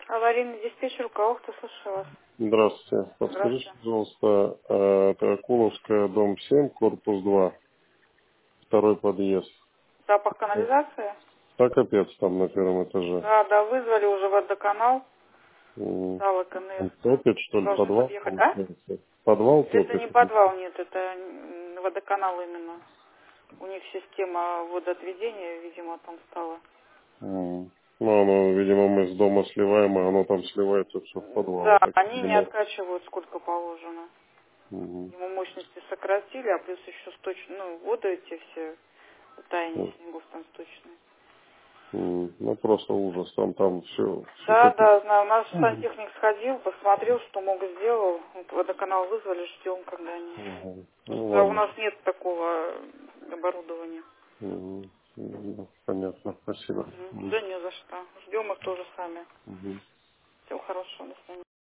Аварийный диспетчер Каухта, слышу вас. Здравствуйте. Подскажите, Здравствуйте. пожалуйста, это Акуловская, дом 7, корпус 2, второй подъезд. Запах канализации? Так капец там на первом этаже. Да, да, вызвали уже водоканал. М, Стала КНС. Он топит, что ли, Должны подвал подъехать. А? получается? Подвал Это не топит? подвал, нет, это водоканал именно. У них система водоотведения, видимо, там стала. Ну, оно, видимо, мы с дома сливаем, а оно там сливается все в подвал. Да, Так, они не видимо. откачивают сколько положено. Мгм. Ему мощности сократили, а плюс еще воды эти все, таяние снегов там сточные. Ну, просто ужас. Там все Да, капец. да, знаю. Наш сантехник сходил, посмотрел, что мог, сделал. Вот водоканал вызвали, ждем, когда они. Ну, Просто у ладно. нас нет такого оборудования. Понятно, спасибо. Мгм. Да не за что. Ждем их тоже сами. Мгм. Всего хорошего, до свидания.